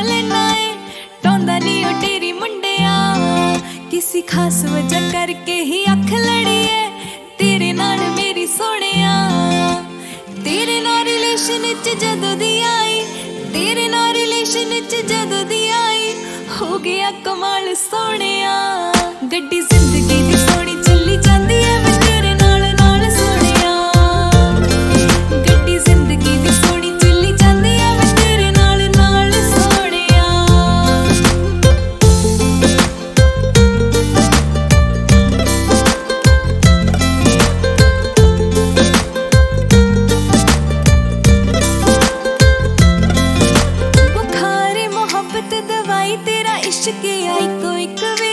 लेना है टोंदा नहीं ओ तेरी मुंडिया किसी खास वजह करके ही अख लड़ी है तेरे नाल मेरी सोनिया तेरे नाल रिलेशन च जदों दी आई तेरे नाल रिलेशन च जदों दी आई हो गया कमाल सोनिया गड्डी जिंदगी दी सोनी चली जांदी है वे तेरे नाल नाल सोनिया गड्डी जिंदगी दी सोनी चली जांदी है वे तेरे नाल नाल सोनिया बुखारे मोहब्बत दवाई तेरा इश्क आई कोई कवे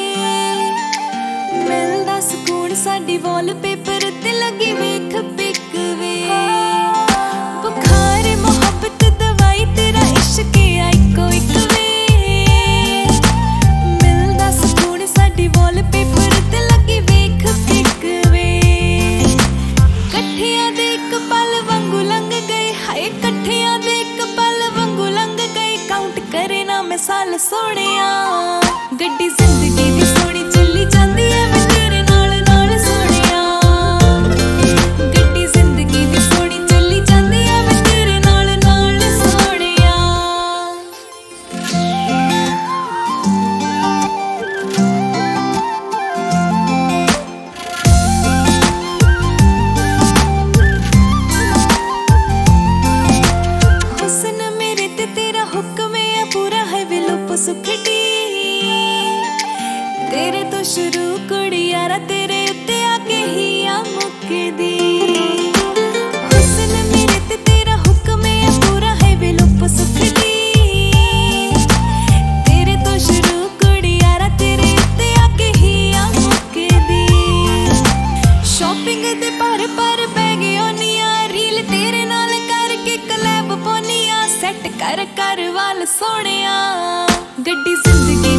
मिलदा सुकून साडी वॉलपेपर ते लगी वेख पिक वे बुखारे मोहब्बत दवाई तेरा इश्क आई कोई कवे मिलदा सुकून साडी वॉलपेपर ते लगी वेख पिक वे कठिया दे एक पल वांगू लंघ गए हाय कठिया दे एक पल वांगू लंघ गए काउंट करे ना मैं साल सोनिया गड्डी जिंदगी दी सोनी चली जांदी है वे तेरे नाल नाल सोनिया गड्डी जिंदगी दी सोनी चली जांदी है वे तेरे नाल नाल सोनिया हुस्न मेरे ते तेरा हुक्म है पूरा है वे लुप सुखड़ी तेरे तो शुरू कुड़ी यारा तेरे उत्ते आके ही आ मुकदी हुस्न मेरे ते तेरा हुक्म है पूरा है वे लुप सुखड़ी तेरे तो शुरू कुड़ी यारा तेरे उत्ते आके ही आ मुकदी शॉपिंग दे पर बह गई ओनिया रील तेरे नाल करके कलैब पोनिया सेट कर कर वाल सोनिया गड्डी जिंदगी